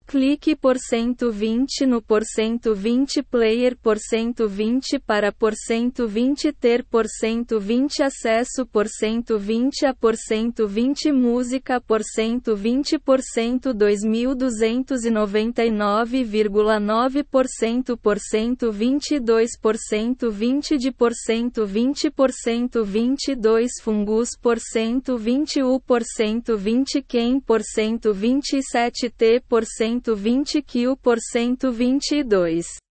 Clique por 120 no por 120 player por 120 para por 120 ter por 120 acesso por 120 a por 120 música por 120% 2299,9% por 122% 20 de por 120% 22 fungus por 120 U por 120 quem por 127 T por 120 Q por 122.